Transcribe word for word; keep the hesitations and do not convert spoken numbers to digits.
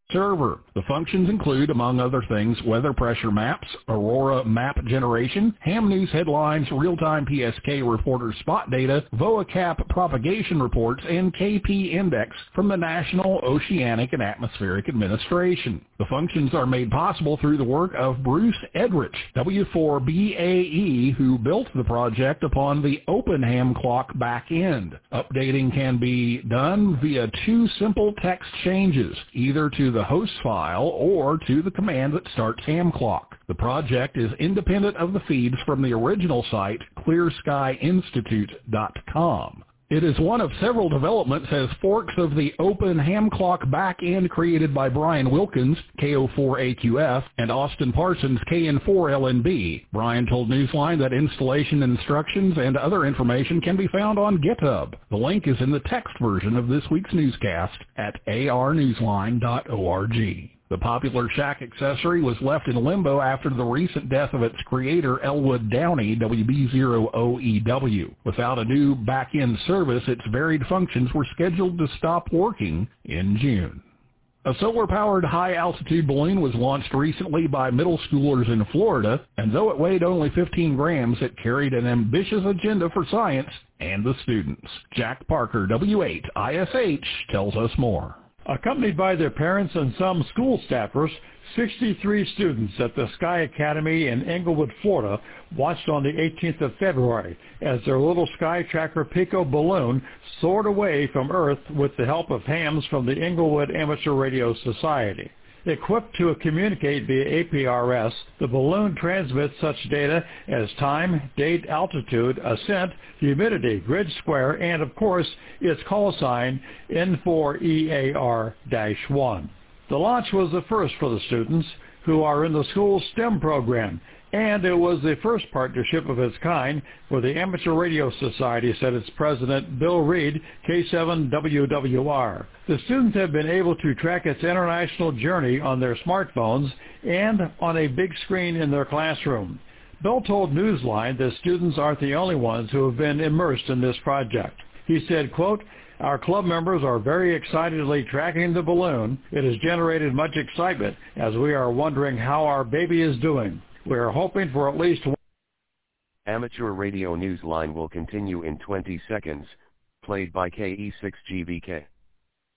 server. The functions include, among other things, weather pressure maps, Aurora map generation, Ham News headlines, real-time P S K reporter spot data, VOACAP propagation reports, and K P index from the National Oceanic and Atmospheric Administration. The functions are made possible through the work of Bruce Edrich, W four B A E, who built the project upon the OpenHam clock backend. Updating can be done via two simple text changes, either to the host file or to the command that starts ham clock. The project is independent of the feeds from the original site, clear sky institute dot com. It is one of several developments as forks of the Open Ham Clock backend created by Brian Wilkins, K O four A Q F, and Austin Parsons, K N four L N B. Brian told Newsline that installation instructions and other information can be found on GitHub. The link is in the text version of this week's newscast at A R newsline dot org. The popular Shack accessory was left in limbo after the recent death of its creator, Elwood Downey, W B zero O E W. Without a new back-end service, its varied functions were scheduled to stop working in June. A solar-powered high-altitude balloon was launched recently by middle schoolers in Florida, and though it weighed only fifteen grams, it carried an ambitious agenda for science and the students. Jack Parker, W eight I S H, tells us more. Accompanied by their parents and some school staffers, sixty-three students at the Sky Academy in Englewood, Florida, watched on the eighteenth of February as their little Sky Tracker Pico balloon soared away from Earth with the help of hams from the Englewood Amateur Radio Society. Equipped to communicate via A P R S, the balloon transmits such data as time, date, altitude, ascent, humidity, grid square, and, of course, its call sign N four E A R one. The launch was the first for the students, who are in the school's STEM program, and it was the first partnership of its kind for the Amateur Radio Society, said its president, Bill Reed, K seven W W R. The students have been able to track its international journey on their smartphones and on a big screen in their classroom. Bill told Newsline that students aren't the only ones who have been immersed in this project. He said, quote, "Our club members are very excitedly tracking the balloon. It has generated much excitement as we are wondering how our baby is doing. We are hoping for at least one." Amateur Radio Newsline will continue in twenty seconds, played by K E six G V K.